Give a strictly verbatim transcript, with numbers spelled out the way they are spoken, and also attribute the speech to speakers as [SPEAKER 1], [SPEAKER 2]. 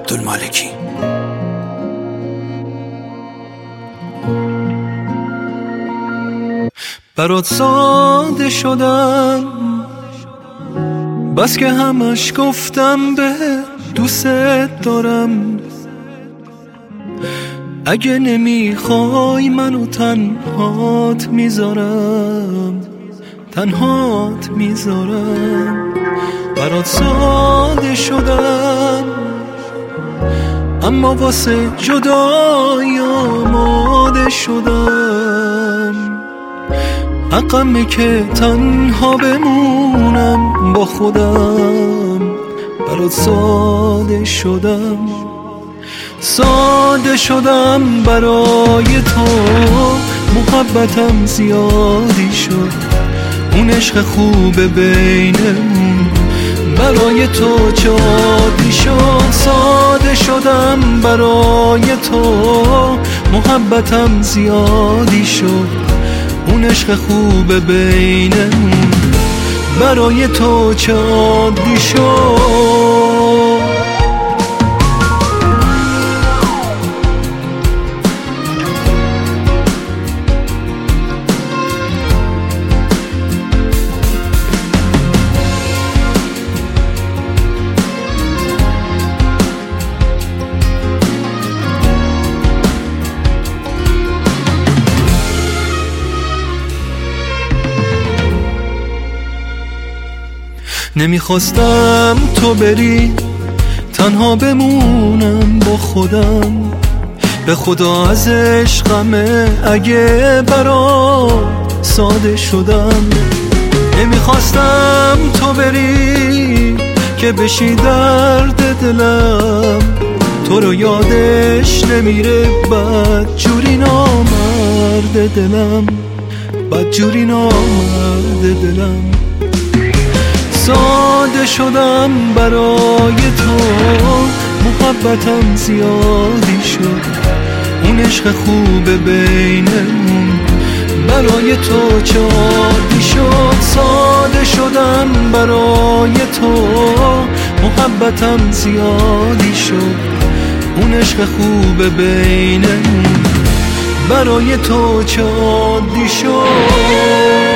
[SPEAKER 1] عبدالمالکی. برات ساده شدم بس که همش گفتم به دوست دارم. اگه نمیخوای منو تنهات میذارم، تنهات میذارم. برات ساده شدم اما واسه جدایی آماده شدم. حقمه که تنها بمونم با خودم. برات ساده شدم، ساده شدم برای تو. محبتم زیادی شد، اون عشق خوبه بینمون برای تو چادی شد. ساده شدم برای تو، محبتم زیادی شد، اون عشق خوبه بینمون برای تو چادی شد. نمیخواستم تو بری، تنها بمونم با خودم. به خدا از عشقمه اگه برات ساده شدم. نمیخواستم تو بری که بشی درد دلم. تو رو یادش نمیره بد جوری نامرد دلم، بد جوری نامرد دلم. ساده شدم برای تو، محبتم زیادی شد، اون عشق خوبه بینمون برای تو چادی شد. ساده شدم برای تو، محبتم زیادی شد، اون عشق خوبه بینمون برای تو چادی شد.